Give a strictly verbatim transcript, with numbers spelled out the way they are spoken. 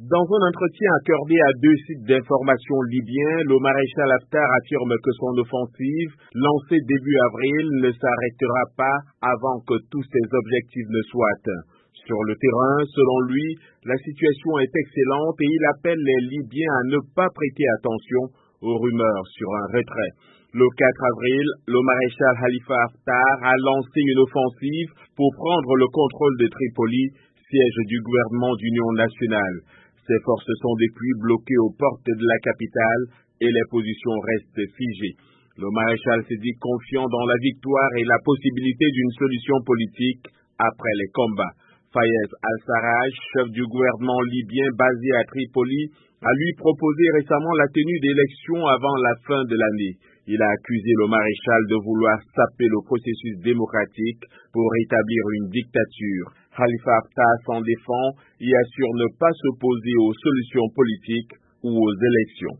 Dans un entretien accordé à deux sites d'information libyens, le maréchal Haftar affirme que son offensive, lancée début avril, ne s'arrêtera pas avant que tous ses objectifs ne soient atteints. Sur le terrain, selon lui, la situation est excellente et il appelle les Libyens à ne pas prêter attention aux rumeurs sur un retrait. Le quatre avril, le maréchal Khalifa Haftar a lancé une offensive pour prendre le contrôle de Tripoli, siège du gouvernement d'union nationale. Ces forces sont depuis bloquées aux portes de la capitale et les positions restent figées. Le maréchal se dit confiant dans la victoire et la possibilité d'une solution politique après les combats. Fayez al-Sarraj, chef du gouvernement libyen basé à Tripoli, a lui proposé récemment la tenue d'élections avant la fin de l'année. Il a accusé le maréchal de vouloir saper le processus démocratique pour établir une dictature. Khalifa Haftar s'en défend et assure ne pas s'opposer aux solutions politiques ou aux élections.